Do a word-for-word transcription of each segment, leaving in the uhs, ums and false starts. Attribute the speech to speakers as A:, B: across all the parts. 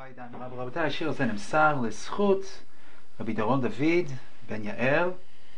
A: רבותיי, השיר הזה נמסר לזכות רבי דורון דוד בן יעל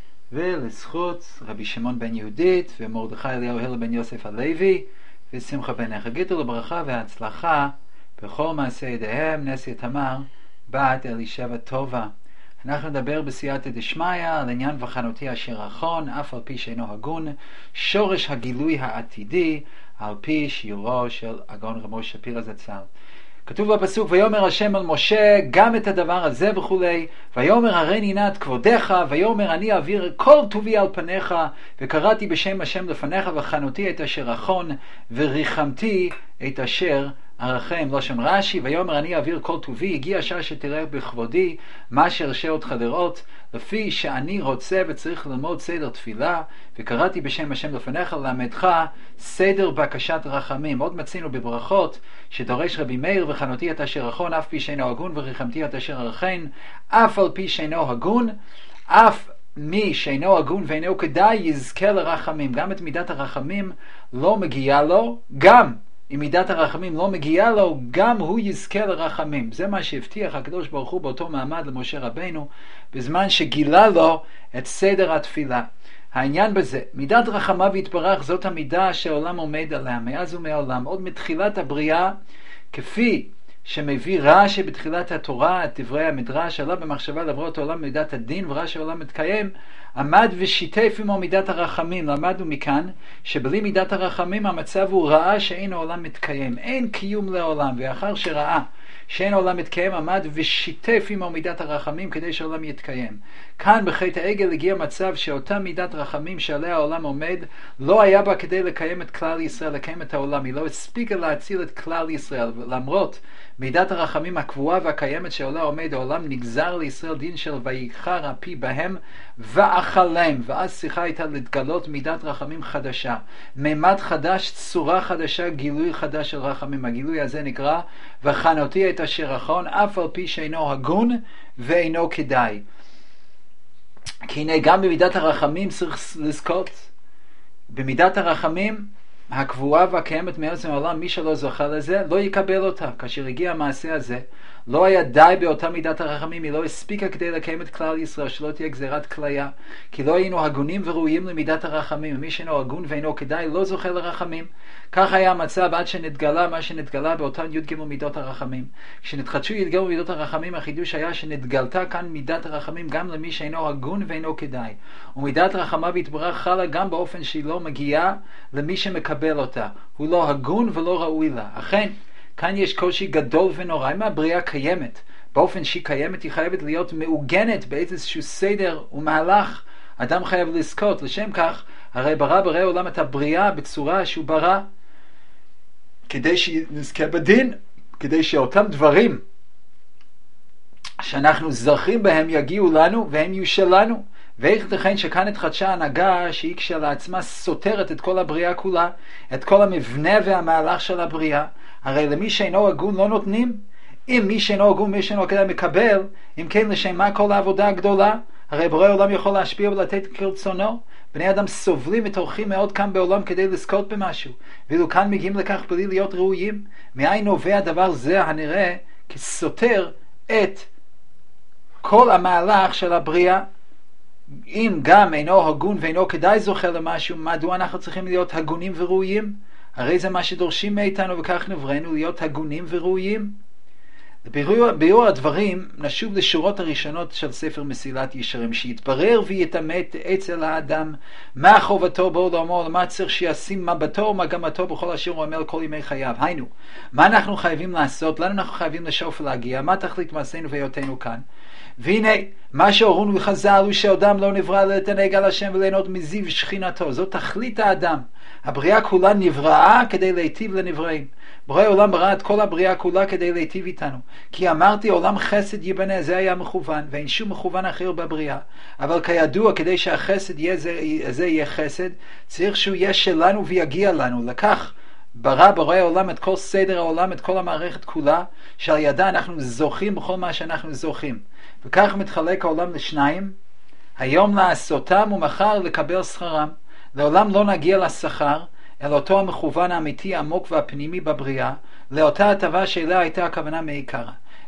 A: ולזכות רבי שמעון בן יהודית ומרדכי אליהו הלל בן יוסף הלוי ושמחה בן נחר. גידול לברכה והצלחה בכל מעשה ידיהם. נסיה תמר בת אלישבע טובה. אנחנו נדבר בסייעתא דשמיא על עניין וחנותי אשר אחון, אף על פי שאינו הגון, שורש הגילוי העתידי על פי שיעורו של הגאון רב משה שפירא זצ"ל. כתוב בפסוק, ויאמר השם אל משה גם את הדבר הזה וכולי, ויאמר הרי נינת כבודך, ויאמר אני אעביר כל טובי על פניך, וקראתי בשם השם לפניך, וחנותי את אשר אחון, וריחמתי את אשר ארחם. לשון רש"י, ויאמר אני אעביר כל טובי, הגיע השעה שתראה בכבודי מה שהרשה אותך לראות, לפי שאני רוצה וצריך ללמוד סדר תפילה, וקראתי בשם השם לפניך ללמדך סדר בקשת רחמים. עוד מצינו בברכות שדורש רבי מאיר, וחנותי את אשר אחון אף פי שאינו הגון, וריחמתי את אשר ארחם, אף על פי שאינו הגון, אף מי שאינו הגון ואינו כדאי יזכה לרחמים. גם את מידת הרחמים לא מגיעה לו, גם אם מידת הרחמים לא מגיעה לו, גם הוא יזכה לרחמים. זה מה שהבטיח הקדוש ברוך הוא באותו מעמד למשה רבינו, בזמן שגילה לו את סדר התפילה. העניין בזה, מידת רחמיו יתברך, זאת המידה שהעולם עומד עליה מאז ומעולם, עוד מתחילת הבריאה, כפי שמביא רש"י בתחילת התורה את דברי המדרש, עלה במחשבה לברוא את העולם מידת הדין, ורש"י העולם מתקיים, עמד ושיתף עמו מידת הרחמים. למדנו מכאן שבלי מידת הרחמים המצב הוא ראה שאין העולם מתקיים, אין קיום לעולם, ואחר שראה שאין העולם מתקיים עמד ושיתף עמו מידת הרחמים כדי שהעולם יתקיים. כאן בחטא העגל הגיע מצב שאותה מידת רחמים שעליה העולם עומד לא היה בה כדי לקיים את כלל ישראל, לקיים את העולם. היא לא הספיקה להציל את כלל ישראל, למרות מידת הרחמים הקבועה והקיימת שעולה עומד העולם, נגזר לישראל דין של ויקחר אפי בהם ואכלם, ואז שיחה הייתה להתגלות מידת רחמים חדשה, מימד חדש, צורה חדשה, גילוי חדש של רחמים. הגילוי הזה נקרא וחנותי את אשר אחון אף על פי שאינו הגון ואינו כדאי. כי הנה גם במידת הרחמים צריך לזכות, במידת הרחמים הקבועה והקיימת מארץ העולם, מי שלא זוכה לזה לא יקבל אותה. כאשר הגיע המעשה הזה לא היה די באותה מידת הרחמים, היא לא הספיקה כדי לקיים את כלל ישראל, שלא תהיה גזירת כליה, כי לא היינו הגונים וראויים למידת הרחמים. מי שאינו הגון ואינו כדאי לא זוכה לרחמים. כך היה המצב עד שנתגלה מה שנתגלה באותן י"ג מידות הרחמים. כשנתחדשו י"ג מידות הרחמים, החידוש היה שנתגלתה כאן מידת הרחמים גם למי שאינו הגון ואינו כדאי, ומידת רחמיו יתברך חלה גם באופן שהיא לא מגיעה למי שמקבל אותה, הוא לא הגון ולא ראוי לה. אכן כאן יש קושי גדול ונורא. אם הבריאה קיימת באופן שהיא קיימת, היא חייבת להיות מעוגנת באיזשהו סדר ומהלך. אדם חייב לזכות. לשם כך הרי ברא ברא עולם את הבריאה בצורה שהוא ברא כדי שנזכה בדין, כדי שאותם דברים שאנחנו זכים בהם יגיעו לנו והם יהיו שלנו. ואיך ייתכן שכאן התחדשה הנהגה שהיא כשלעצמה סותרת את כל הבריאה כולה, את כל המבנה והמהלך של הבריאה? הרי למי שאינו הגון לא נותנים. אם מי שאינו הגון, מי שאינו כדאי מקבל, אם כן לשם מה כל העבודה הגדולה? הרי בורא עולם יכול להשפיע ולתת כרצונו. בני אדם סובלים וטורחים מאוד כאן בעולם כדי לזכות במשהו, ואילו כאן מגיעים לכך בלי להיות ראויים. מאין נובע דבר זה הנראה כסותר את כל המהלך של הבריאה? אם גם אינו הגון ואינו כדאי זוכה למשהו, מדוע אנחנו צריכים להיות הגונים וראויים? הרי זה מה שדורשים מאיתנו, וכך נבראנו להיות הגונים וראויים. בביאור, ביאור הדברים נשוב לשורות הראשונות של ספר מסילת ישרים, שיתברר ויתאמת אצל האדם מה חובתו בעולמו, למה צריך שישים מבטו ומגמתו בכל אשר הוא עמל כל ימי חייו. היינו, מה אנחנו חייבים לעשות, לאן אנחנו חייבים לשאוף להגיע, מה תכלית מעשינו והיותנו כאן. והנה מה שהורונו וחז"ל הוא שאדם לא נברא להתענג על השם וליהנות מזיו שכינתו. זאת תכלית האדם. הבריאה כולה נבראה כדי להיטיב לנבראים. בורא עולם ברא את כל הבריאה כולה כדי להיטיב איתנו, כי אמרתי עולם חסד ייבנה, זה היה מכוון, ואין שום מכוון אחר בבריאה. אבל כידוע, כדי שהחסד יהיה זה, זה יהיה חסד, צריך שהוא יהיה שלנו ויגיע לנו. לכך ברא בורא העולם את כל סדר העולם, את כל המערכת כולה, שעל ידה אנחנו זוכים בכל מה שאנחנו זוכים. וכך מתחלק העולם לשניים, היום לעשותם ומחר לקבל שכרם. לעולם לא נגיע לשכר, אל אותו המכוון האמיתי העמוק והפנימי בבריאה, לאותה הטבה שאליה הייתה הכוונה מעיקרה.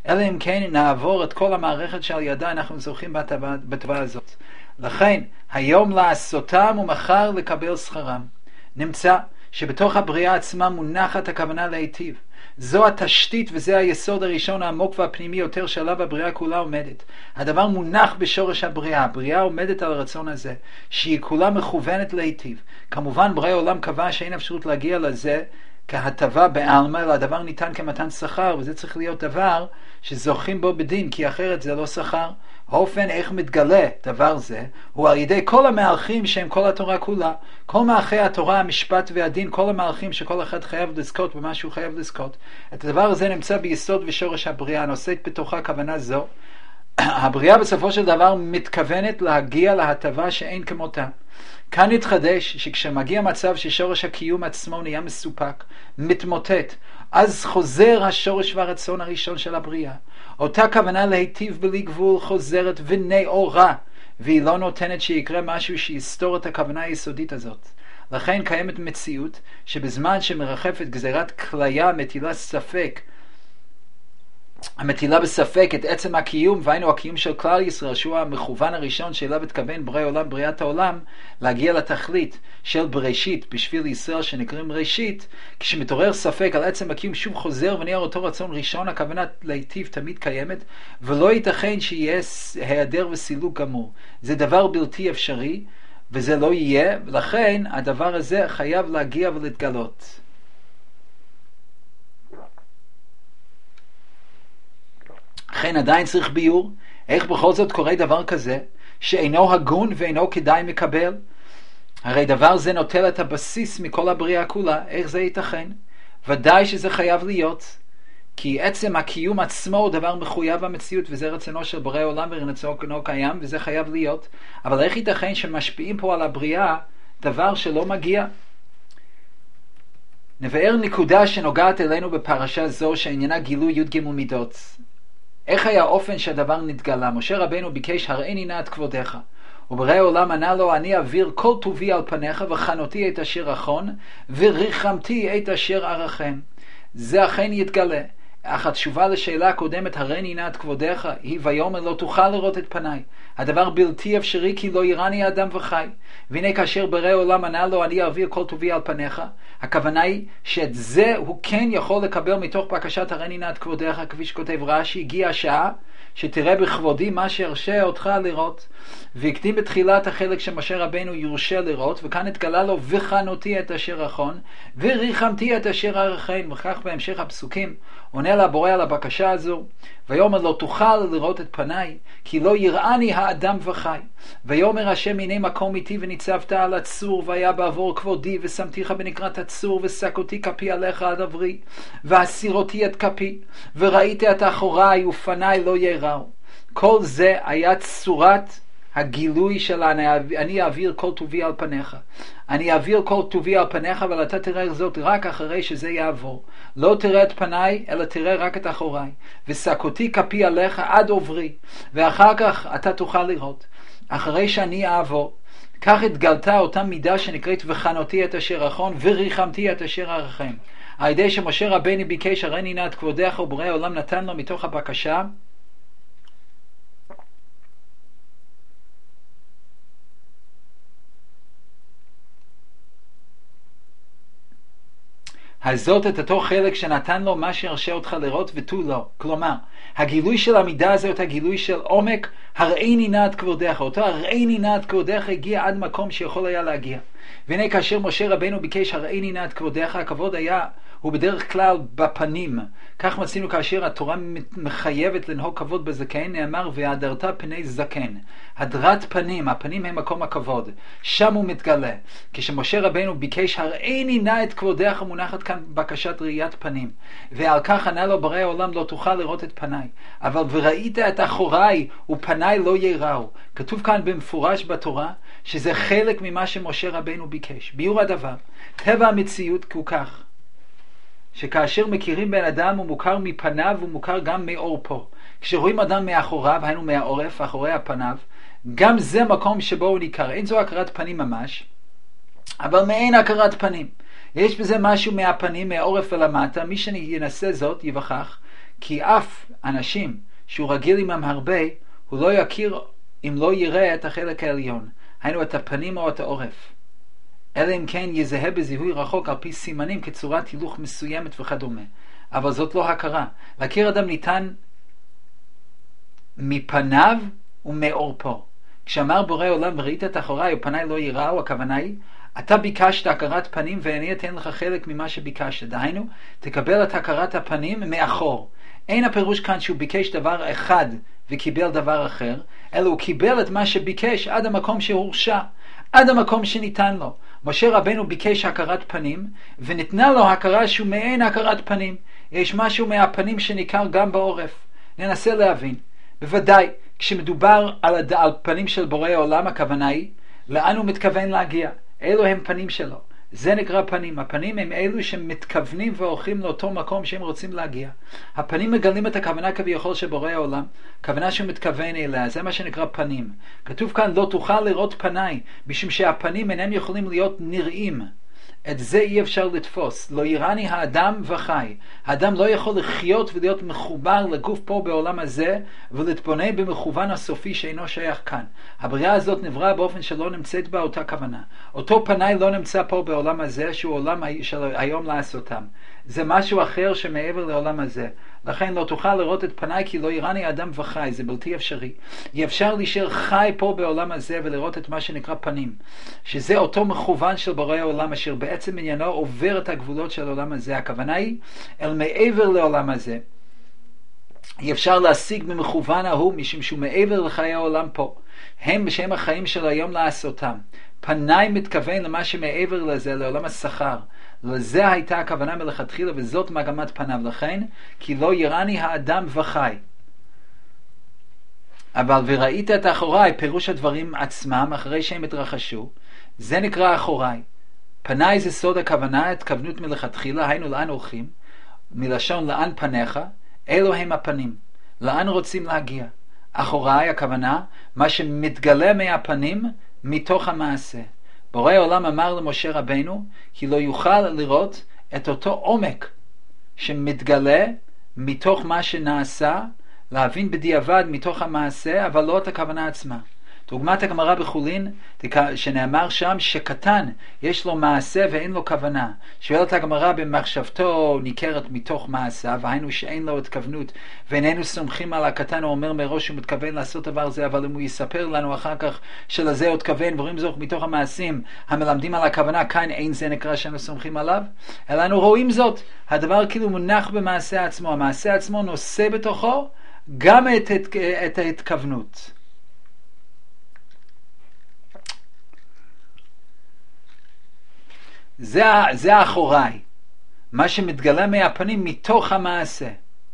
A: אלא אם כן נעבור את כל המערכת שעל ידה אנחנו זוכים בטבע הזאת. לכן היום לעשותם ומחר לקבל שכרם. נמצא שבתוך הבריאה עצמה מונחת הכוונה להיטיב. זו התשתית וזה היסוד הראשון העמוק והפנימי יותר שעליו הבריאה כולה עומדת. הדבר מונח בשורש הבריאה. הבריאה עומדת על הרצון הזה, שהיא כולה מכוונת להיטיב. כמובן בריאה עולם קבע שאין אפשרות להגיע לזה כהטבה בעלמא, אלא הדבר ניתן כמתן שכר, וזה צריך להיות דבר שזוכים בו בדין, כי אחרת זה לא שכר. האופן איך מתגלה דבר זה הוא על ידי כל המהלכים שהם כל התורה כולה, כל מערכי התורה, המשפט והדין, כל המהלכים שכל אחד חייב לזכות במה שהוא חייב לזכות. את הדבר הזה נמצא ביסוד ושורש הבריאה, נושאת בתוכה כוונה זו. הבריאה בסופו של דבר מתכוונת להגיע להטבה שאין כמותה. כאן נתחדש שכשמגיע מצב ששורש הקיום עצמו נהיה מסופק, מתמוטט, אז חוזר השורש והרצון הראשון של הבריאה. אותה כוונה להיטיב בלי גבול חוזרת ונאורה, והיא לא נותנת שיקרה משהו שיסתור את הכוונה היסודית הזאת. לכן קיימת מציאות שבזמן שמרחפת גזירת כליה מטילה ספק, המטילה בספק את עצם הקיום, והיינו הקיום של כלל ישראל, שהוא המכוון הראשון שאליו התכוון בורא עולם, בריאת העולם, להגיע לתכלית של בראשית בשביל ישראל שנקראים ראשית. כשמתעורר ספק על עצם הקיום שוב חוזר ונהיה אותו רצון ראשון, הכוונה להיטיב תמיד קיימת, ולא ייתכן שיהיה היעדר וסילוק גמור. זה דבר בלתי אפשרי וזה לא יהיה, ולכן הדבר הזה חייב להגיע ולהתגלות. לכן עדיין צריך ביור, איך בכל זאת קורה דבר כזה, שאינו הגון ואינו כדאי מקבל. הרי דבר זה נוטל את הבסיס מכל הבריאה כולה, איך זה ייתכן? ודאי שזה חייב להיות, כי עצם הקיום עצמו הוא דבר מחויב המציאות, וזה רצונו של בורא עולם ורצונו קיים, וזה חייב להיות. אבל איך ייתכן שמשפיעים פה על הבריאה דבר שלא מגיע? נבאר נקודה שנוגעת אלינו בפרשה זו, שעניינה גילוי י' ג' מידות. איך היה האופן שהדבר נתגלה? משה רבנו ביקש הראיני נא את כבודך, ובורא עולם ענה לו, אני אעביר כל טובי על פניך, וחנותי את אשר רחון, וריחמתי את אשר ארחם. זה אכן יתגלה. אך התשובה לשאלה הקודמת, הראיני נא את כבודך, היא ויאמר לא תוכל לראות את פניי. הדבר בלתי אפשרי, כי לא יראני האדם וחי. והנה כאשר בורא עולם ענה לו, אני אעביר כל טובי על פניך, הכוונה היא שאת זה הוא כן יכול לקבל מתוך בקשת הראיני נא את כבודך, כפי שכותב רש"י, הגיעה השעה שתראה בכבודי מה שירשה אותך לראות. והקדים בתחילת החלק שמשה רבנו יורשה לראות, וכאן התגלה לו וחנותי את אשר רחון וריחמתי את אשר ארחם. וכך בהמשך הפסוקים עונה לה בורא על הבקשה הזו, ויאמר לא תוכל לראות את פניי, כי לא יראני האדם וחי. ויאמר השם הנה מקום איתי וניצבת על הצור, והיה בעבור כבודי, ושמתיך בנקרת הצור, ושקותי כפי עליך עד עברי, והסירותי את כפי, וראית את אחוריי ופניי לא יראו. כל זה היה צורת הגילוי של אני אעביר כל טובי על פניך. אני אעביר כל טובי על פניך, אבל אתה תראה זאת רק אחרי שזה יעבור. לא תראה את פניי, אלא תראה רק את אחוריי. ושקותי כפי עליך עד עוברי, ואחר כך אתה תוכל לראות. אחרי שאני אעבור, כך התגלתה אותה מידה שנקראת וחנותי את אשר רחון וריחמתי את אשר ארחם. על ידי שמשה רבנו ביקש הראיני נא את כבודך, ובורא העולם נתן לו מתוך הבקשה הזאת את אותו חלק שנתן לו מה שירשה אותך לראות ותו לא. כלומר, הגילוי של המידה הזאת, הגילוי של עומק, הראיני נא את כבודך. אותו הראיני נא את כבודך הגיע עד מקום שיכול היה להגיע. והנה כאשר משה רבנו ביקש הראיני נא את כבודך, הכבוד היה, הוא בדרך כלל בפנים. כך מצינו כאשר התורה מחייבת לנהוג כבוד בזקן, נאמר והדרת פני זקן. הדרת פנים, הפנים הם מקום הכבוד. שם הוא מתגלה. כשמשה רבנו ביקש הראיני נא את כבודך, מונחת כאן בקשת ראיית פנים. ועל כך ענה לו בורא העולם לא תוכל לראות את פניי. אבל וראית את אחוריי ופניי לא יראו. כתוב כאן במפורש בתורה שזה חלק ממה שמשה רבנו ביקש. ביור הדבר, טבע המציאות הוא כך, שכאשר מכירים בן אדם הוא מוכר מפניו הוא מוכר גם מאורפו. כשרואים אדם מאחוריו, היינו מהעורף, אחורי הפניו, גם זה מקום שבו הוא ניכר. אין זו הכרת פנים ממש, אבל מעין הכרת פנים. יש בזה משהו מהפנים, מהעורף ולמטה. מי שינסה זאת יווכח, כי אף אנשים שהוא רגיל עמם הרבה, הוא לא יכיר אם לא יראה את החלק העליון, היינו את הפנים או את העורף. אלא אם כן יזהה בזיהוי רחוק על פי סימנים כצורת הילוך מסוימת וכדומה. אבל זאת לא הכרה. להכיר אדם ניתן מפניו ומעורפו. כשאמר בורא עולם וראית את אחוריי ופניי לא יראו, הכוונה היא, אתה ביקשת הכרת פנים ואני אתן לך חלק ממה שביקשת. דהיינו, תקבל את הכרת הפנים מאחור. אין הפירוש כאן שהוא ביקש דבר אחד וקיבל דבר אחר, אלא הוא קיבל את מה שביקש עד המקום שהורשע, עד המקום שניתן לו. משה רבנו ביקש הכרת פנים, וניתנה לו הכרה שהוא מעין הכרת פנים. יש משהו מהפנים שניכר גם בעורף. ננסה להבין. בוודאי, כשמדובר על, הד... על פנים של בורא העולם, הכוונה היא, לאן הוא מתכוון להגיע? אלו הם פנים שלו. זה נקרא פנים. הפנים הם אלו שמתכוונים והולכים לאותו מקום שהם רוצים להגיע. הפנים מגלים את הכוונה כביכול של בורא העולם, כוונה שהוא מתכוון אליה, זה מה שנקרא פנים. כתוב כאן, לא תוכל לראות פניי, משום שהפנים אינם יכולים להיות נראים. את זה אי אפשר לתפוס. לא יראני האדם וחי. האדם לא יכול לחיות ולהיות מחובר לגוף פה בעולם הזה, ולהתבונן במכוון הסופי שאינו שייך כאן. הבריאה הזאת נבראה באופן שלא נמצאת בה אותה כוונה. אותו פניי לא נמצא פה בעולם הזה, שהוא עולם של היום לעשותם. זה משהו אחר שמעבר לעולם הזה. לכן לא תוכל לראות את פניי כי לא יראני אדם וחי, זה בלתי אפשרי. אי אפשר להישאר חי פה בעולם הזה ולראות את מה שנקרא פנים, שזה אותו מכוון של בורא העולם אשר בעצם עניינו עובר את הגבולות של העולם הזה. הכוונה היא אל מעבר לעולם הזה. אי אפשר להשיג במכוון ההוא משום שהוא מעבר לחיי העולם פה. הם בשם החיים של היום לעשותם. פניי מתכוון למה שמעבר לזה, לעולם השכר. לזה הייתה הכוונה מלכתחילה, וזאת מגמת פניו. לכן, כי לא יראני האדם וחי. אבל וראית את אחוריי, פירוש הדברים עצמם, אחרי שהם התרחשו, זה נקרא אחוריי. פניי זה סוד הכוונה, התכוונות מלכתחילה, היינו לאן הולכים, מלשון לאן פניך, אלו הם הפנים. לאן רוצים להגיע? אחוריי הכוונה, מה שמתגלה מהפנים, מתוך המעשה. בורא העולם אמר למשה רבנו כי לא יוכל לראות את אותו עומק שמתגלה מתוך מה שנעשה, להבין בדיעבד מתוך המעשה, אבל לא את הכוונה עצמה. דוגמת הגמרא בחולין, שנאמר שם שקטן יש לו מעשה ואין לו כוונה. שואלת הגמרא במחשבתו ניכרת מתוך מעשה, והיינו שאין לו התכוונות, ואיננו סומכים על הקטן, הוא אומר מראש שהוא מתכוון לעשות דבר זה, אבל אם הוא יספר לנו אחר כך שלזה הוא התכוון, ורואים זאת מתוך המעשים המלמדים על הכוונה, כאן אין זה נקרא שאנו סומכים עליו, אלא אנו רואים זאת, הדבר כאילו מונח במעשה עצמו, המעשה עצמו נושא בתוכו גם את, את, את ההתכוונות. זה, זה האחוריי, מה שמתגלה מהפנים מתוך המעשה.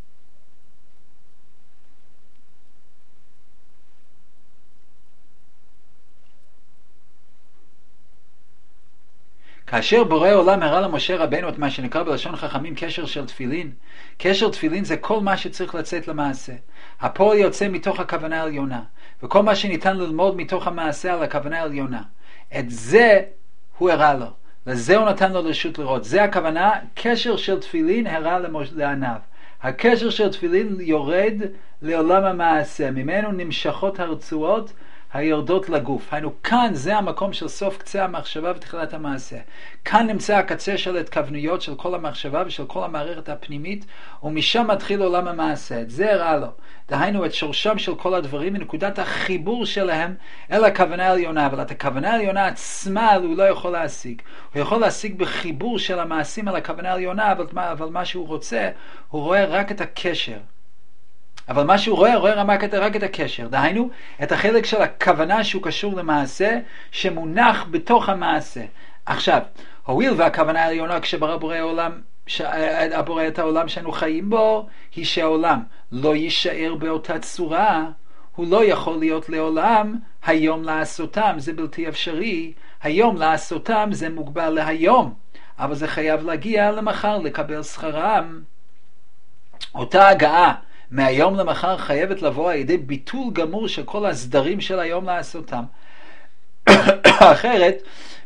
A: כאשר בורא עולם הראה למשה רבנו את מה שנקרא בלשון חכמים קשר של תפילין, קשר תפילין זה כל מה שצריך לצאת למעשה. הפועל יוצא מתוך הכוונה העליונה, וכל מה שניתן ללמוד מתוך המעשה על הכוונה העליונה. את זה הוא הראה לו. לזה הוא נתן לו רשות לראות. זה הכוונה, קשר של תפילין הראה לעניו. הקשר של תפילין יורד לעולם המעשה. ממנו נמשכות הרצועות היורדות לגוף. היינו, כאן זה המקום של סוף קצה המחשבה ותחילת המעשה. כאן נמצא הקצה של התכוונויות של כל המחשבה ושל כל המערכת הפנימית, ומשם מתחיל עולם המעשה. את זה הראה לו. דהיינו את שורשם של כל הדברים מנקודת החיבור שלהם אל הכוונה העליונה, אבל את הכוונה העליונה עצמה הוא לא יכול להשיג. הוא יכול להשיג בחיבור של המעשים על הכוונה העליונה, אבל, אבל מה שהוא רוצה, הוא רואה רק את הקשר. אבל מה שהוא רואה, רואה רק את, רק את הקשר. דהיינו, את החלק של הכוונה שהוא קשור למעשה, שמונח בתוך המעשה. עכשיו, הואיל והכוונה העליונה כשברא בורא העולם, הבורא את העולם שאנו חיים בו, היא שהעולם לא יישאר באותה צורה, הוא לא יכול להיות לעולם היום לעשותם, זה בלתי אפשרי. היום לעשותם זה מוגבל להיום, אבל זה חייב להגיע למחר לקבל שכרם. אותה הגעה מהיום למחר חייבת לבוא על ידי ביטול גמור של כל הסדרים של היום לעשותם. אחרת,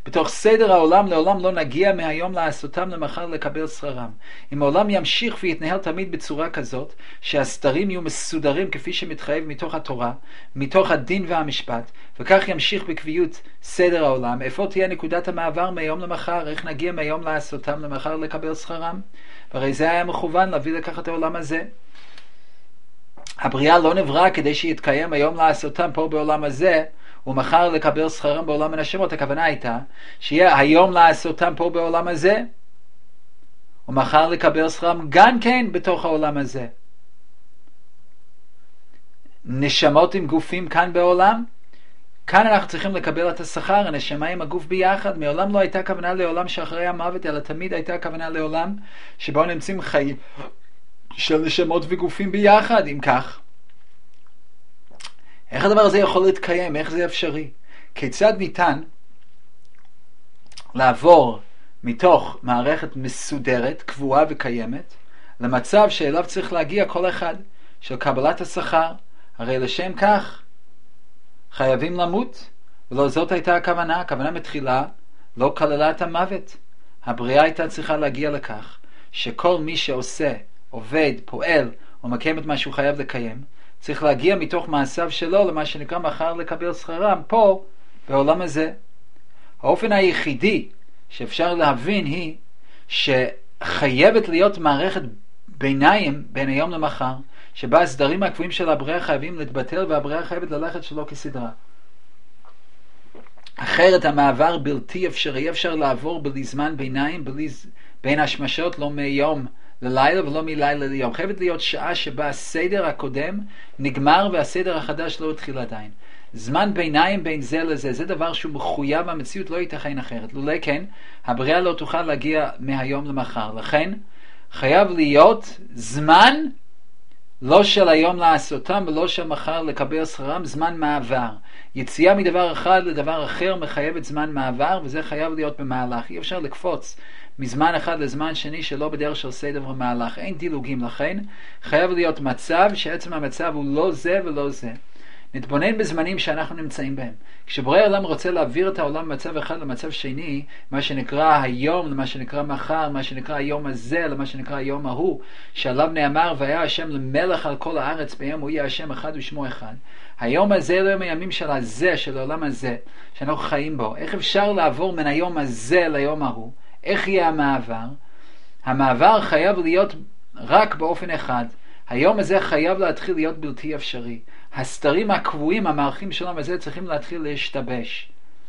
A: בתוך סדר העולם לעולם לא נגיע מהיום לעשותם למחר לקבל שכרם. אם העולם ימשיך ויתנהל תמיד בצורה כזאת, שהסתרים יהיו מסודרים כפי שמתחייב מתוך התורה, מתוך הדין והמשפט, וכך ימשיך בקביעות סדר העולם, איפה תהיה נקודת המעבר מהיום למחר? איך נגיע מהיום לעשותם למחר לקבל שכרם? והרי זה היה מכוון להביא לכך את העולם הזה. הבריאה לא נבראה כדי שיתקיים היום לעשותם פה בעולם הזה, ומחר לקבל שכרם בעולם מן השמות. הכוונה הייתה שיהיה היום לעשותם פה בעולם הזה, ומחר לקבל שכרם גם כן בתוך העולם הזה. נשמות עם גופים כאן בעולם, כאן אנחנו צריכים לקבל את השכר, הנשמה עם הגוף ביחד. מעולם לא הייתה כוונה לעולם שאחרי המוות, אלא תמיד הייתה כוונה לעולם שבו נמצאים חיים של נשמות וגופים ביחד. אם כך, איך הדבר הזה יכול להתקיים? איך זה אפשרי? כיצד ניתן לעבור מתוך מערכת מסודרת, קבועה וקיימת, למצב שאליו צריך להגיע כל אחד, של קבלת השכר? הרי לשם כך חייבים למות, ולא זאת הייתה הכוונה. הכוונה מתחילה לא כללה את המוות. הבריאה הייתה צריכה להגיע לכך שכל מי שעושה, עובד, פועל או מקיים את מה שהוא חייב לקיים, צריך להגיע מתוך מעשיו שלו למה שנקרא מחר לקבל שכרם פה בעולם הזה. האופן היחידי שאפשר להבין היא שחייבת להיות מערכת ביניים בין היום למחר, שבה הסדרים הקבועים של הבריאה חייבים להתבטל והבריאה חייבת ללכת שלא כסדרה. אחרת המעבר בלתי אפשרי. אפשר לעבור בלי זמן ביניים, בלי, בין השמשות, לא מיום ללילה ולא מלילה ליום. חייבת להיות שעה שבה הסדר הקודם נגמר והסדר החדש לא התחיל עדיין. זמן ביניים בין זה לזה, זה דבר שהוא מחויב במציאות, לא ייתכן אחרת. לולא כן, הבריאה לא תוכל להגיע מהיום למחר. לכן חייב להיות זמן לא של היום לעשותם ולא של מחר לקבל שכרם, זמן מעבר. יציאה מדבר אחד לדבר אחר מחייבת זמן מעבר, וזה חייב להיות במהלך. אי אפשר לקפוץ מזמן אחד לזמן שני שלא בדרך של סדר ומהלך. אין דילוגים. לכן חייב להיות מצב שעצם המצב הוא לא זה ולא זה. נתבונן בזמנים שאנחנו נמצאים בהם. כשבורא העולם רוצה להעביר את העולם ממצב אחד למצב שני, מה שנקרא היום למה שנקרא מחר, מה שנקרא היום הזה למה שנקרא היום ההוא, שעליו נאמר והיה השם למלך על כל הארץ, ביום הוא יהיה השם אחד ושמו אחד. היום הזה לא יום הימים של הזה, של העולם הזה שאנחנו חיים בו. איך אפשר לעבור מן היום הזה ליום ההוא? איך יהיה המעבר? המעבר חייב להיות רק באופן אחד. היום הזה חייב להתחיל להיות בלתי אפשרי. הסתרים הקבועים, המערכים שלנו הזה, צריכים להתחיל להשתבש.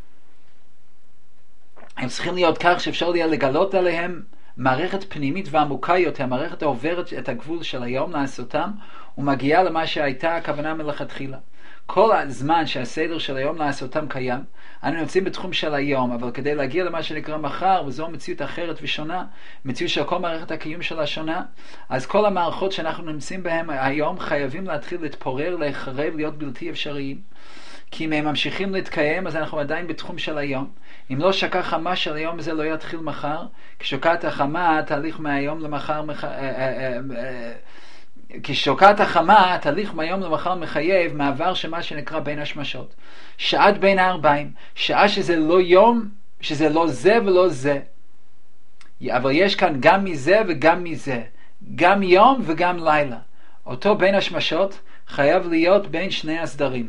A: הם צריכים להיות כך שאפשר לגלות עליהם מערכת פנימית ועמוקה יותר, מערכת העוברת את הגבול של היום לעשותם, ומגיעה למה שהייתה הכוונה מלכתחילה. כל הזמן שהסדר של היום לעשותם קיים, אנו נמצאים בתחום של היום, אבל כדי להגיע למה שנקרא מחר, וזו מציאות אחרת ושונה, מציאות של כל מערכת הקיום שלה שונה, אז כל המערכות שאנחנו נמצאים בהם היום חייבים להתחיל להתפורר, להיחרב, להיות בלתי אפשריים. כי אם הם ממשיכים להתקיים, אז אנחנו עדיין בתחום של היום. אם לא שקע חמה של היום הזה לא יתחיל מחר, כשוקעת החמה, התהליך מהיום למחר מח... כשוקעת החמה, התהליך מהיום למחר מחייב מעבר שמה שנקרא בין השמשות. שעת בין הארבעים, שעה שזה לא יום, שזה לא זה ולא זה. אבל יש כאן גם מזה וגם מזה. גם יום וגם לילה. אותו בין השמשות חייב להיות בין שני הסדרים.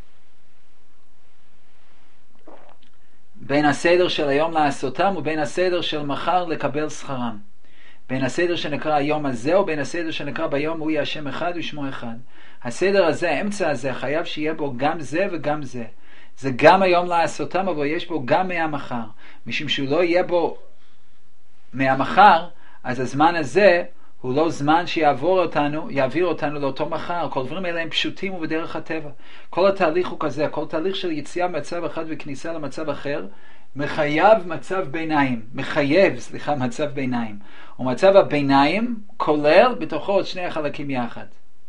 A: בין הסדר של היום לעשותם ובין הסדר של מחר לקבל שכרם. בין הסדר שנקרא היום הזה ובין הסדר שנקרא ביום הוא יהיה השם אחד ושמו אחד. הסדר הזה, האמצע הזה, חייב שיהיה בו גם זה וגם זה. זה גם היום לעשותם, אבל יש בו גם מהמחר. משום שהוא לא יהיה בו מהמחר, אז הזמן הזה הוא לא זמן שיעבור אותנו, יעביר אותנו לאותו מחר. כל דברים האלה הם פשוטים ובדרך הטבע. כל התהליך הוא כזה, כל תהליך של יציאה מצב אחד וכניסה למצב אחר, מחייב מצב ביניים, מחייב, סליחה, מצב ביניים. ומצב הביניים כולל בתוכו עוד שני החלקים יחד.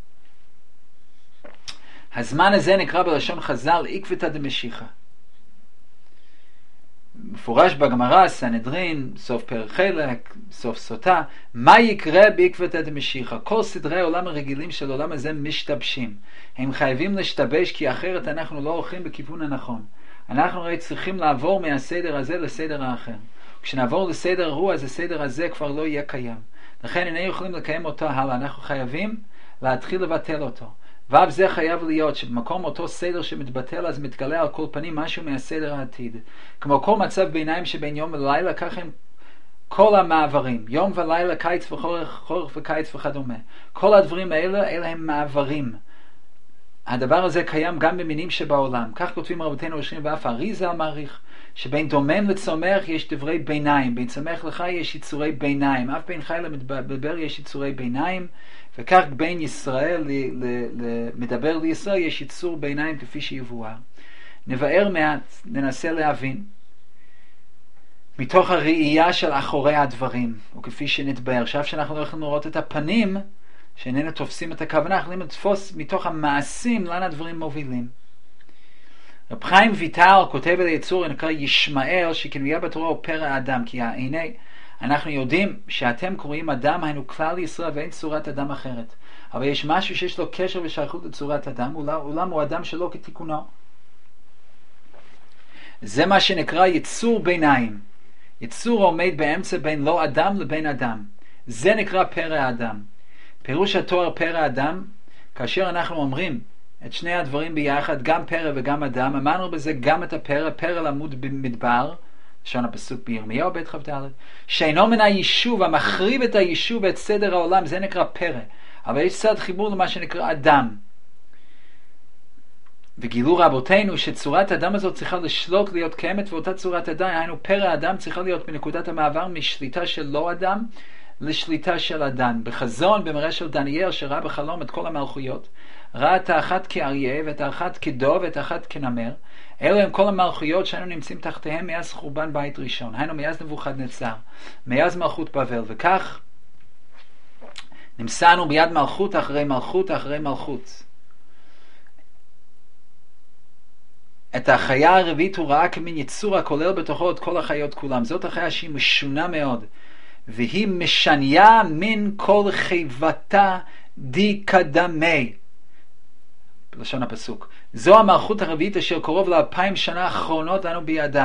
A: הזמן הזה נקרא בלשון חז"ל עקבתא דמשיחא. מפורש בגמרא, סנהדרין, סוף פרק חלק, סוף סוטה, מה יקרה בעקבתא דמשיחא? כל סדרי העולם הרגילים של העולם הזה משתבשים. הם חייבים להשתבש כי אחרת אנחנו לא הולכים בכיוון הנכון. אנחנו הרי צריכים לעבור מהסדר הזה לסדר האחר. כשנעבור לסדר הוא, אז הסדר הזה כבר לא יהיה קיים. לכן איננו יכולים לקיים אותו הלאה, אנחנו חייבים להתחיל לבטל אותו. ו' זה חייב להיות שבמקום אותו סדר שמתבטל אז מתגלה על כל פנים משהו מהסדר העתיד. כמו כל מצב ביניים שבין יום ולילה, כך הם כל המעברים, יום ולילה, קיץ וחורף, חורף וקיץ וכדומה. כל הדברים האלה, אלה הם מעברים. הדבר הזה קיים גם במינים שבעולם. כך כותבים רבותינו ראשונים ואף אריזה המעריך, שבין דומם לצומח יש דברי ביניים, בין צומח לחי יש יצורי ביניים, אף בין חי למדבר יש יצורי ביניים, וכך בין ישראל למדבר לישראל יש יצור ביניים כפי שיבואר. נבאר מעט, ננסה להבין, מתוך הראייה של אחורי הדברים, וכפי שנתבאר, עכשיו שאנחנו לא יכולים לראות את הפנים, שאיננו תופסים את הכוונה, אנחנו יכולים לתפוס מתוך המעשים לאן הדברים מובילים. רב חיים ויטל כותב על היצור נקרא ישמעאל, שכנויה בתורה הוא פרא האדם, כי הנה אנחנו יודעים שאתם קוראים אדם, היינו כלל ישראל ואין צורת אדם אחרת. אבל יש משהו שיש לו קשר ושייכות לצורת אדם, אולם הוא אדם שלא כתיקונו. זה מה שנקרא יצור ביניים. יצור עומד באמצע בין לא אדם לבין אדם. זה נקרא פרא האדם. פירוש התואר פרא אדם, כאשר אנחנו אומרים את שני הדברים ביחד, גם פרא וגם אדם, אמרנו בזה גם את הפרא, פרא למוד במדבר, לשון הפסוק בירמיהו בית כ"ד, שאינו מן היישוב, המחריב את היישוב ואת סדר העולם, זה נקרא פרא. אבל יש צד חיבור למה שנקרא אדם. וגילו רבותינו שצורת אדם הזאת צריכה לשלוט להיות קיימת, ואותה צורת אדם, היינו פרא אדם, צריכה להיות בנקודת המעבר משליטה של לא אדם לשליטה של אדם. בחזון, במראה של דניאל, שראה בחלום את כל המלכויות, ראה את האחת כאריה ואת האחת כדוב ואת האחת כנמר. אלו הם כל המלכויות שהיינו נמצאים תחתיהם מאז חורבן בית ראשון, היינו מאז נבוכדנצר, מאז מלכות בבל, וכך נמסענו ביד מלכות אחרי מלכות אחרי מלכות. את החיה הרביעית הוא ראה כמין יצור הכולל בתוכו את כל החיות כולם. זאת החיה שהיא משונה מאוד, והיא משניה מן כל חיבתה די קדמי. בלשון הפסוק. זו המלכות הרביעית אשר קרוב לאלפיים שנה האחרונות לנו בידה.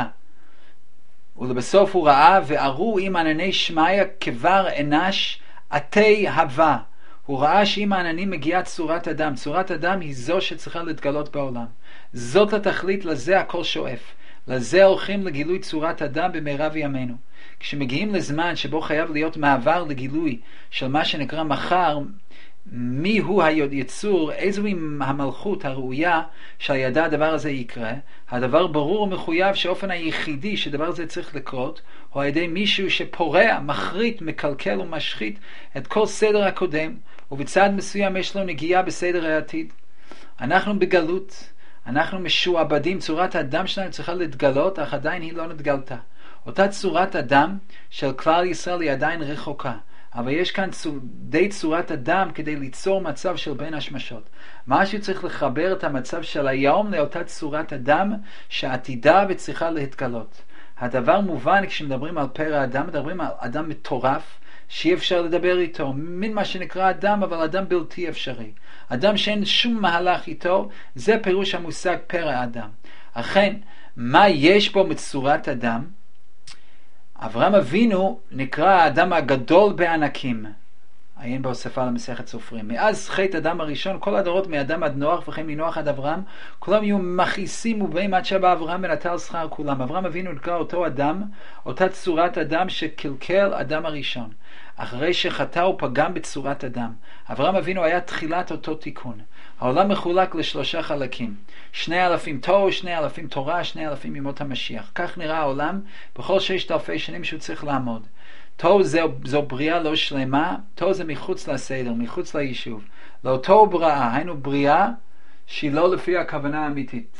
A: ולבסוף הוא ראה וארו עם ענני שמיה כבר אנש עתי הווה. הוא ראה שעם העננים מגיעה צורת אדם. צורת אדם היא זו שצריכה להתגלות בעולם. זאת התכלית, לזה הכל שואף. לזה הולכים לגילוי צורת אדם במהרה בימינו. כשמגיעים לזמן שבו חייב להיות מעבר לגילוי של מה שנקרא מחר, מי הוא היצור, איזוהי המלכות הראויה שהידע הדבר הזה יקרה, הדבר ברור ומחויב שאופן היחידי שדבר הזה צריך לקרות הוא על ידי מישהו שפורע, מחריט, מקלקל ומשחית את כל סדר הקודם, ובצד מסוים יש לו נגיעה בסדר העתיד. אנחנו בגלות, אנחנו משועבדים, צורת האדם שלנו צריכה להתגלות, אך עדיין היא לא נתגלתה. אותה צורת אדם של כלל ישראל היא עדיין רחוקה, אבל יש כאן די צורת אדם כדי ליצור מצב של בין השמשות. משהו צריך לחבר את המצב של היום לאותה צורת אדם שעתידה וצריכה להתגלות. הדבר מובן כשמדברים על פרא אדם, מדברים על אדם מטורף שאי אפשר לדבר איתו, מן מה שנקרא אדם, אבל אדם בלתי אפשרי. אדם שאין שום מהלך איתו, זה פירוש המושג פרא אדם. אכן, מה יש בו מצורת אדם? אברהם אבינו נקרא האדם הגדול בענקים. עיין בהוספה למסכת סופרים. מאז חטא אדם הראשון, כל הדורות מאדם עד נוח וכן מנוח עד אברהם, כולם יהיו מכעיסים ובאים עד שבא אברהם ונטל שכר כולם. אברהם אבינו נקרא אותו אדם, אותה צורת אדם שקלקל אדם הראשון. אחרי שחטא הוא פגם בצורת אדם. אברהם אבינו היה תחילת אותו תיקון. העולם מחולק לשלושה חלקים. שני אלפים תוהו, שני אלפים תורה, שני אלפים ימות המשיח. כך נראה העולם בכל ששת אלפי שנים שהוא צריך לעמוד. תוהו זו, זו בריאה לא שלמה, תוהו זה מחוץ לסדר, מחוץ ליישוב. לא תוהו בריאה, היינו בריאה שהיא לא לפי הכוונה האמיתית.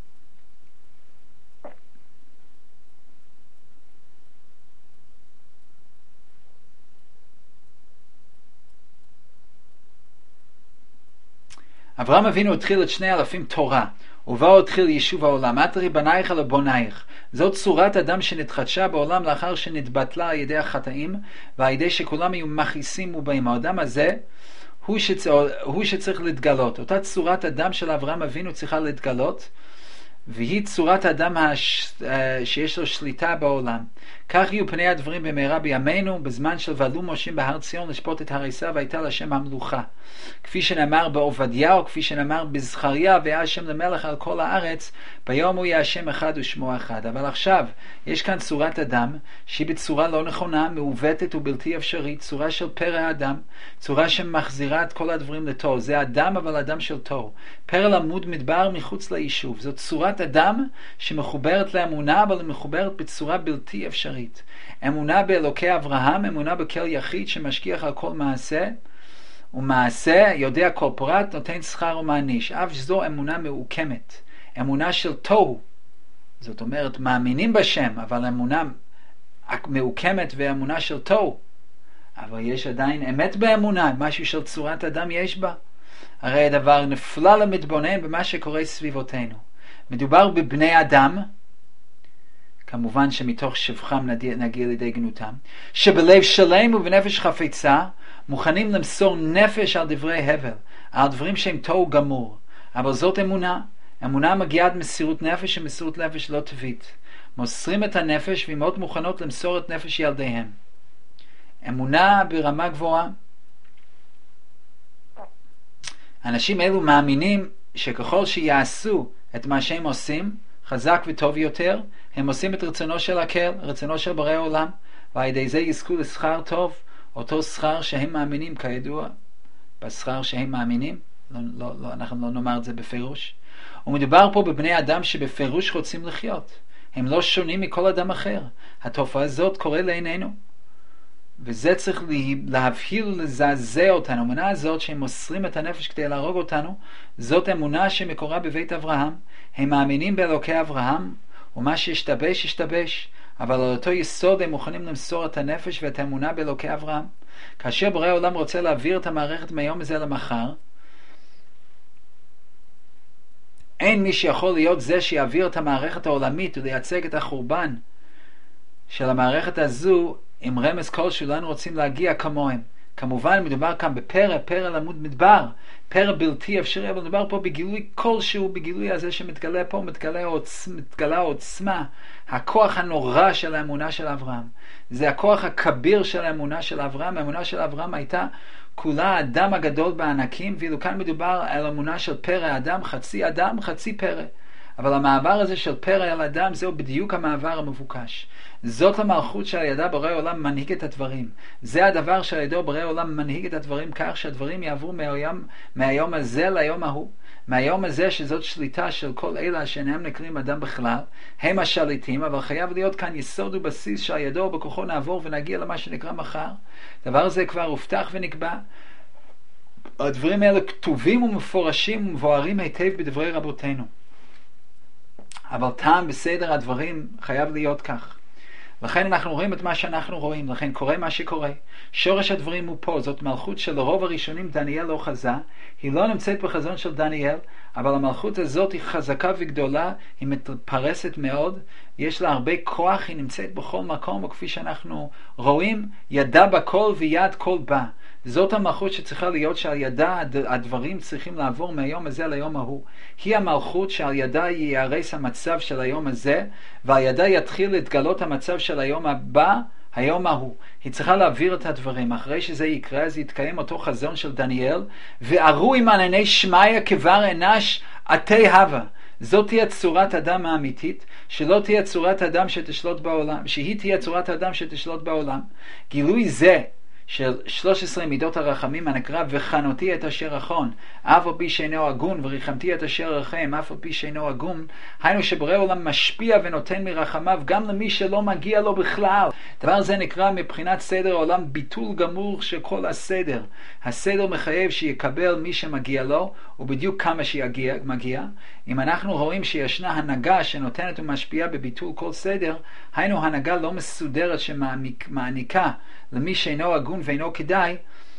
A: אברהם אבינו התחיל את שני אלפים תורה, ובאו התחיל יישוב העולם. אתרי בנייך לבונייך. זאת צורת אדם שנתחדשה בעולם לאחר שנתבטלה על ידי החטאים, ועל ידי שכולם יהיו מכעיסים ובאים. האדם הזה הוא, שצ... הוא שצריך להתגלות. אותה צורת אדם של אברהם אבינו צריכה להתגלות, והיא צורת האדם הש... שיש לו שליטה בעולם. כך יהיו פני הדברים במהרה בימינו, בזמן של ועלו משה בהר ציון לשפוט את הריסה והייתה להשם המלוכה. כפי שנאמר בעובדיה, או כפי שנאמר בזכריה, והיה השם למלך על כל הארץ, ביום הוא יהיה השם אחד ושמו אחד. אבל עכשיו, יש כאן צורת אדם, שהיא בצורה לא נכונה, מעוותת ובלתי אפשרית, צורה של פרא האדם, צורה שמחזירה את כל הדברים לתור. זה אדם, אבל אדם של תור. פרא למוד מדבר מחוץ ליישוב. זאת צורת אדם שמחוברת לאמונה, אבל היא מחוברת בצורה בלתי אפשרית. אמונה באלוקי אברהם, אמונה בכל יחיד שמשגיח על כל מעשה, ומעשה, יודע כל פרט, נותן שכר ומעניש. אף זו אמונה מעוקמת, אמונה של תוהו. זאת אומרת, מאמינים בשם, אבל אמונה מעוקמת ואמונה של תוהו. אבל יש עדיין אמת באמונה, משהו של צורת אדם יש בה. הרי הדבר נפלא למתבונן במה שקורה סביבותינו. מדובר בבני אדם, כמובן שמתוך שבחם נגיע לידי גנותם, שבלב שלם ובנפש חפצה מוכנים למסור נפש על דברי הבל, על דברים שהם תוהו גמור. אבל זאת אמונה. אמונה מגיעה עד מסירות נפש, ומסירות נפש לא טבעית. מוסרים את הנפש ואימהות מוכנות למסור את נפש ילדיהם. אמונה ברמה גבוהה. אנשים אלו מאמינים שככל שיעשו את מה שהם עושים, חזק וטוב יותר, הם עושים את רצונו של הקהל, רצונו של בורא העולם, ועל ידי זה יזכו לשכר טוב, אותו שכר שהם מאמינים, כידוע, בשכר שהם מאמינים, לא, לא, לא, אנחנו לא נאמר את זה בפירוש. ומדובר פה בבני אדם שבפירוש רוצים לחיות. הם לא שונים מכל אדם אחר. התופעה הזאת קורה לעינינו. וזה צריך להבהיל ולזעזע אותנו. האמונה הזאת שהם מוסרים את הנפש כדי להרוג אותנו, זאת אמונה שמקורה בבית אברהם. הם מאמינים באלוקי אברהם, ומה שישתבש, ישתבש. אבל על אותו יסוד הם מוכנים למסור את הנפש ואת האמונה באלוקי אברהם. כאשר בורא העולם רוצה להעביר את המערכת מהיום הזה למחר, אין מי שיכול להיות זה שיעביר את המערכת העולמית ולייצג את החורבן של המערכת הזו עם רמז כלשהו לנו רוצים להגיע כמוהם. כמובן מדובר כאן בפרא, פרא למוד מדבר, פרא בלתי אפשרי, אבל מדובר פה בגילוי כלשהו, בגילוי הזה שמתגלה פה, מתגלה עוצמה, מתגלה עוצמה, הכוח הנורא של האמונה של אברהם. זה הכוח הכביר של האמונה של אברהם. האמונה של אברהם הייתה כולה האדם הגדול בענקים, ואילו כאן מדובר על אמונה של פרא אדם, חצי אדם, חצי פרא. אבל המעבר הזה של פרא על אדם, זהו בדיוק המעבר המבוקש. זאת המלכות שעל ידה בורא העולם מנהיג את הדברים. זה הדבר שעל ידו בורא העולם מנהיג את הדברים כך שהדברים יעברו מהיום, מהיום הזה ליום ההוא. מהיום הזה שזאת שליטה של כל אלה שאינם נקראים אדם בכלל, הם השליטים, אבל חייב להיות כאן יסוד ובסיס שעל ידו ובכוחו נעבור ונגיע למה שנקרא מחר. דבר הזה כבר הובטח ונקבע. הדברים האלה כתובים ומפורשים ומבוארים היטב בדברי רבותינו. אבל טעם בסדר הדברים חייב להיות כך. לכן אנחנו רואים את מה שאנחנו רואים, לכן קורה מה שקורה. שורש הדברים הוא פה, זאת מלכות שלרוב הראשונים דניאל לא חזה, היא לא נמצאת בחזון של דניאל, אבל המלכות הזאת היא חזקה וגדולה, היא מתפרסת מאוד, יש לה הרבה כוח, היא נמצאת בכל מקום, וכפי שאנחנו רואים, ידע בכל ויד כל בה. זאת המלכות שצריכה להיות שעל ידה הדברים צריכים לעבור מהיום הזה ליום ההוא. היא המלכות שעל ידה ייהרס המצב של היום הזה, ועל ידה יתחיל להתגלות המצב של היום הבא, היום ההוא. היא צריכה להעביר את הדברים. אחרי שזה יקרה, אז יתקיים אותו חזון של דניאל, וערו עם ענני שמיה כבר אנש עתי הווה. זאת תהיה צורת אדם האמיתית, שלא תהיה צורת אדם שתשלוט בעולם, שהיא תהיה צורת אדם שתשלוט בעולם. גילוי זה של שלוש עשרה מידות הרחמים הנקרא וחנותי את אשר רחון אף על פי שאינו הגון וריחמתי את אשר רחם אף על פי שאינו הגון, היינו שבורא עולם משפיע ונותן מרחמיו גם למי שלא מגיע לו בכלל. דבר זה נקרא מבחינת סדר העולם ביטול גמור של כל הסדר. הסדר מחייב שיקבל מי שמגיע לו ובדיוק כמה שמגיע. אם אנחנו רואים שישנה הנהגה שנותנת ומשפיעה בביטול כל סדר, היינו הנהגה לא מסודרת שמעניקה למי שאינו הגון ואינו כדאי,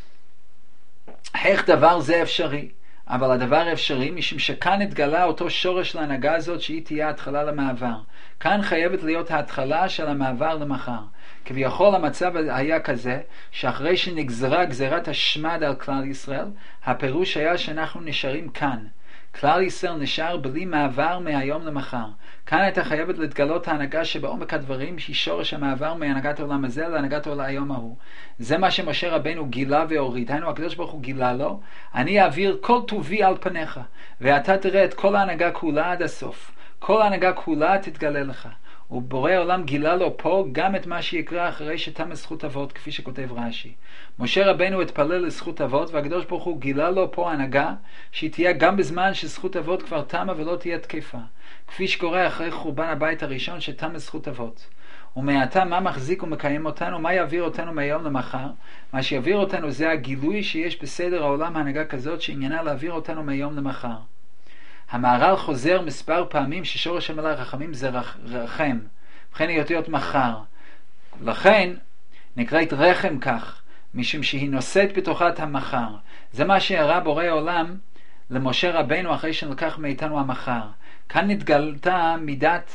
A: איך דבר זה אפשרי? אבל הדבר אפשרי משום שכאן התגלה אותו שורש להנהגה הזאת שהיא תהיה התחלה למעבר. כאן חייבת להיות ההתחלה של המעבר למחר. כביכול המצב היה כזה שאחרי שנגזרה גזירת השמד על כלל ישראל, הפירוש היה שאנחנו נשארים כאן. כלל ישראל נשאר בלי מעבר מהיום למחר. כאן הייתה חייבת להתגלות ההנהגה שבעומק הדברים שהיא שורש המעבר מהנהגת העולם הזה להנהגת העולם היום ההוא. זה מה שמשה רבנו גילה והוריד. היינו, הקדוש ברוך הוא גילה לו, אני אעביר כל טובי על פניך, ואתה תראה את כל ההנהגה כולה עד הסוף. כל ההנהגה כולה תתגלה לך. ובורא העולם גילה לו פה גם את מה שיקרה אחרי שתמה זכות אבות, כפי שכותב רש"י. משה רבנו התפלל לזכות אבות, והקדוש ברוך הוא גילה לו פה הנהגה שהיא תהיה גם בזמן שזכות אבות כבר תמה ולא תהיה תקפה, כפי שקורה אחרי חורבן הבית הראשון שתמה זכות אבות. ומעתה מה מחזיק ומקיים אותנו, מה יעביר אותנו מהיום למחר? מה שיעביר אותנו זה הגילוי שיש בסדר העולם הנהגה כזאת שעניינה להעביר אותנו מהיום למחר. המהר"ל חוזר מספר פעמים ששורש המילה רחמים זה רח, רחם, וכן היא אותיות מחר. לכן נקראת רחם כך, משום שהיא נושאת בתוכה את המחר. זה מה שהראה בורא העולם למשה רבנו אחרי שנלקח מאיתנו המחר. כאן נתגלתה מידת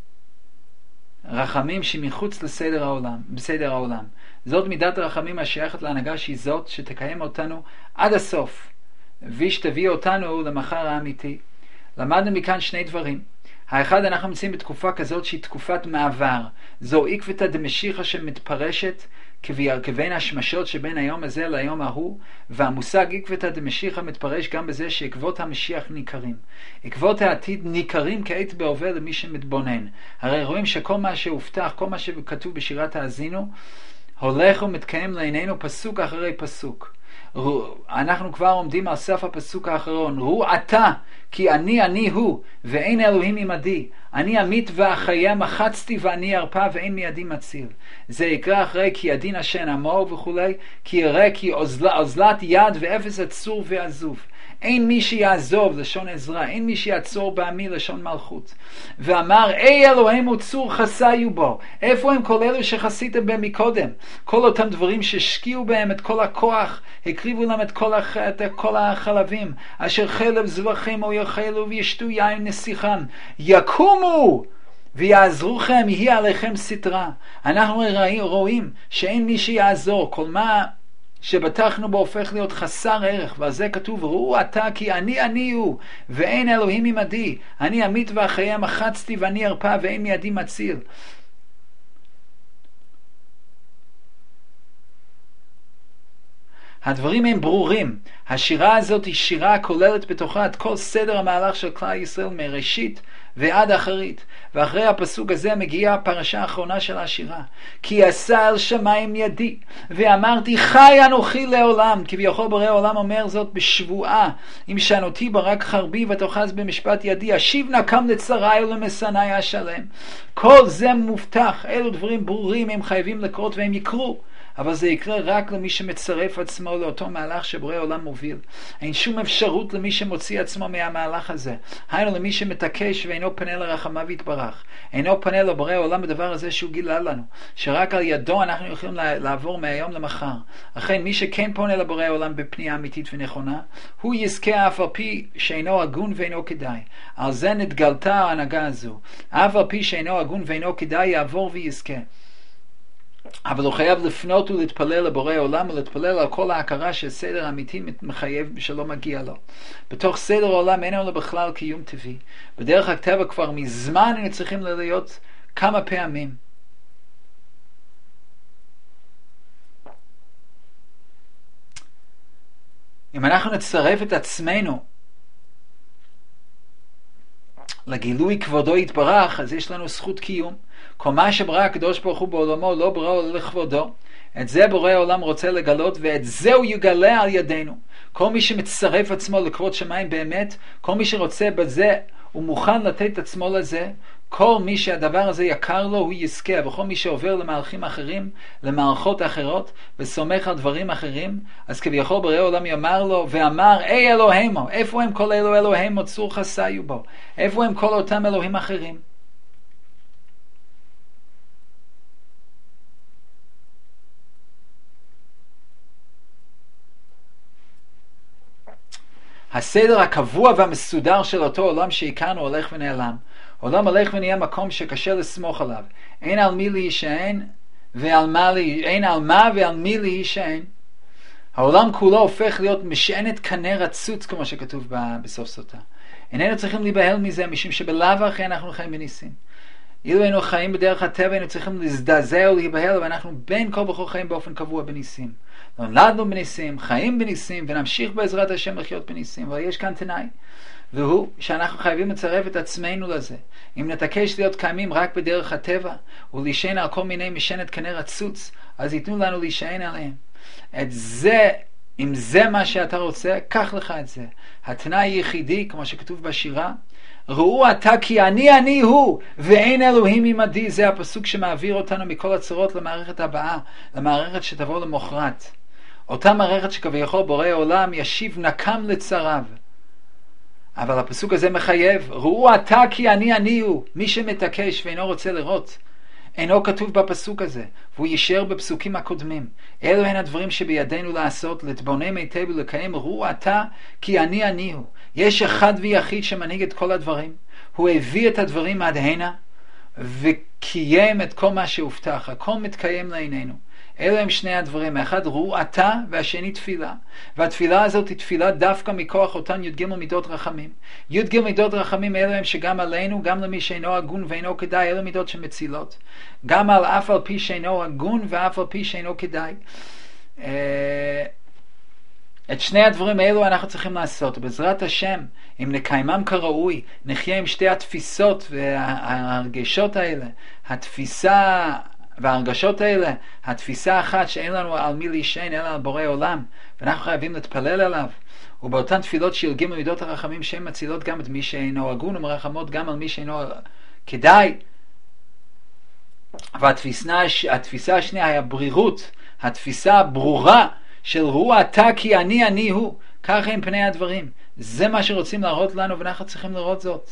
A: רחמים שמחוץ לסדר העולם, בסדר העולם. זאת מידת רחמים השייכת להנהגה שהיא זאת שתקיים אותנו עד הסוף, ושתביא אותנו למחר האמיתי. למדנו מכאן שני דברים. האחד, אנחנו נמצאים בתקופה כזאת שהיא תקופת מעבר. זו עקבתא דמשיחא שמתפרשת כבין השמשות שבין היום הזה ליום ההוא, והמושג עקבתא דמשיחא מתפרש גם בזה שעקבות המשיח ניכרים. עקבות העתיד ניכרים כעת בהווה למי שמתבונן. הרי רואים שכל מה שהובטח, כל מה שכתוב בשירת האזינו, הולך ומתקיים לעינינו פסוק אחרי פסוק. אנחנו כבר עומדים על סף הפסוק האחרון. ראו עתה כי אני אני הוא ואין אלוהים עמדי, אני אמית ואחיה, מחצתי ואני ארפא ואין מידי מציל. זה יקרא אחרי כי ידין השן עמו וכולי, כי יראה כי אוזלת יד ואפס עצור ועזוב. אין מי שיעזוב, לשון עזרא, אין מי שיעצור בעמי, לשון מלכות. ואמר, אי אלוהים וצור חסיו בו. איפה הם כל אלו שחסיתם בהם מקודם? כל אותם דברים ששקיעו בהם את כל הכוח, הקריבו להם את כל, הח... את כל החלבים, אשר חלב זבחים או יאכלו וישתו יין נסיכם, יקומו ויעזרוכם, יהיה עליכם סתרה. אנחנו רואים שאין מי שיעזור, כל מה שבטחנו בו הופך להיות חסר ערך, ועל זה כתוב, ראו עתה כי אני אני הוא ואין אלוהים עמדי, אני אמית ואחיה, מחצתי ואני ארפא ואין מידי מציל. הדברים הם ברורים. השירה הזאת היא שירה כוללת בתוכה את כל סדר המהלך של כלל ישראל מראשית ועד אחרית. ואחרי הפסוק הזה מגיעה הפרשה האחרונה של השירה. כי עשה על שמיים ידי ואמרתי חי אנוכי לעולם. כביכול בורא העולם אומר זאת בשבועה, אם שנותי ברק חרבי ותאחז במשפט ידי, אשיב נקם לצרי ולמשנאי אשלם. כל זה מובטח, אלו דברים ברורים, הם חייבים לקרות והם יקרו. אבל זה יקרה רק למי שמצרף עצמו לאותו מהלך שבורא העולם מוביל. אין שום אפשרות למי שמוציא עצמו מהמהלך הזה. היינו למי שמתעקש ואינו פנה לרחמיו יתברך. אינו פנה לבורא העולם בדבר הזה שהוא גילה לנו. שרק על ידו אנחנו יכולים לעבור מהיום למחר. לכן מי שכן פונה לבורא העולם בפנייה אמיתית ונכונה, הוא יזכה אף על פי שאינו הגון ואינו כדאי. על זה נתגלתה ההנהגה הזו. אף על פי שאינו הגון ואינו כדאי יעבור ויזכה. אבל הוא חייב לפנות ולהתפלל לבורא העולם ולהתפלל על כל ההכרה שסדר אמיתי מחייב שלא מגיע לו. בתוך סדר העולם אין לנו בכלל קיום טבעי. בדרך הטבע כבר מזמן היינו צריכים להיות כמה פעמים. אם אנחנו נצרף את עצמנו לגילוי כבודו יתברך, אז יש לנו זכות קיום. כל מה שברא הקדוש ברוך הוא בעולמו לא ברא לכבודו. את זה בורא העולם רוצה לגלות, ואת זה הוא יגלה על ידינו. כל מי שמצרף עצמו לכבוד שמיים באמת, כל מי שרוצה בזה, הוא מוכן לתת את עצמו לזה. כל מי שהדבר הזה יקר לו, הוא יזכה. וכל מי שעובר למהלכים אחרים, למערכות אחרות, וסומך על דברים אחרים, אז כביכול בורא העולם יאמר לו, ואמר, אי אלוהימו, איפה הם כל אלו אלוהימו צור חסיו בו? איפה הם כל אותם אלוהים אחרים? הסדר הקבוע והמסודר של אותו עולם שהכרנו הולך ונעלם. עולם הולך ונהיה מקום שקשה לסמוך עליו. אין על מי להישען ועל מה, אין על מה ועל מי להישען. העולם כולו הופך להיות משענת קנה רצוץ, כמו שכתוב בסוף סוטה. איננו צריכים להיבהל מזה, משום שבלאו הכי אנחנו חיים בניסים. אילו היינו חיים בדרך הטבע, היינו צריכים להזדעזע או להיבהל, ואנחנו בין כה וכה חיים באופן קבוע בניסים. נולדנו בניסים, חיים בניסים, ונמשיך בעזרת השם לחיות בניסים. אבל יש כאן תנאי, והוא שאנחנו חייבים לצרף את עצמנו לזה. אם נתעקש להיות קיימים רק בדרך הטבע, ולהישען על כל מיני משענת קנה רצוץ, אז ייתנו לנו להישען עליהם. את זה, אם זה מה שאתה רוצה, קח לך את זה. התנאי היחידי, כמו שכתוב בשירה, ראו אתה כי אני אני הוא, ואין אלוהים עמדי. זה הפסוק שמעביר אותנו מכל הצרות למערכת הבאה, למערכת שתבוא למחרת. אותה מערכת שכביכול בורא עולם ישיב נקם לצריו. אבל הפסוק הזה מחייב, ראו אתה כי אני אני הוא. מי שמתעקש ואינו רוצה לראות, אינו כתוב בפסוק הזה, והוא יישאר בפסוקים הקודמים. אלו הן הדברים שבידינו לעשות, להתבונן היטב ולקיים. ראו אתה כי אני אני הוא. יש אחד ויחיד שמנהיג את כל הדברים. הוא הביא את הדברים עד הנה וקיים את כל מה שהובטח. הכל מתקיים לעינינו. אלו הם שני הדברים, האחד ראו אתה והשני תפילה. והתפילה הזאת היא תפילה דווקא מכוח אותן י"ג מידות רחמים. י"ג מידות רחמים אלו הם שגם עלינו, גם למי שאינו הגון ואינו כדאי, אלו מידות שמצילות. גם על אף על פי שאינו הגון ואף על פי שאינו כדאי. את שני הדברים האלו אנחנו צריכים לעשות. בעזרת השם, אם נקיימם כראוי, נחיה עם שתי התפיסות וההרגשות האלה. התפיסה וההרגשות האלה, התפיסה אחת שאין לנו על מי להישען אלא על בורא עולם, ואנחנו חייבים להתפלל עליו. ובאותן תפילות שי"ג מידות הרחמים שהן מצילות גם את מי שאינו הגון, ומרחמות גם על מי שאינו כדאי. והתפיסה התפיסה השנייה היא הברירות, התפיסה הברורה של ראו אתה כי אני אני הוא. ככה הם פני הדברים. זה מה שרוצים להראות לנו, ואנחנו צריכים לראות זאת.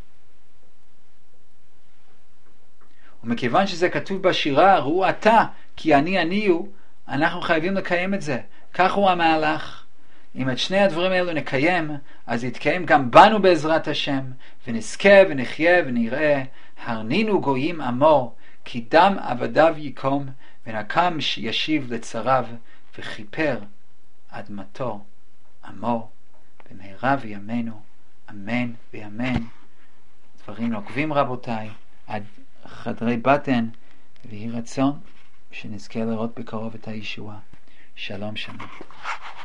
A: ומכיוון שזה כתוב בשירה, ראו אתה כי אני אני הוא, אנחנו חייבים לקיים את זה. כך הוא המהלך. אם את שני הדברים האלו נקיים, אז יתקיים גם בנו בעזרת השם, ונזכה ונחיה ונראה, הרנינו גויים עמו, כי דם עבדיו יקום, ונקם ישיב לצריו, וכיפר אדמתו עמו, במהרה וימינו, אמן ויאמן. דברים נוקבים רבותיי, עד חדרי בטן, ויהי רצון שנזכה לראות בקרוב את הישועה. שלום שלום.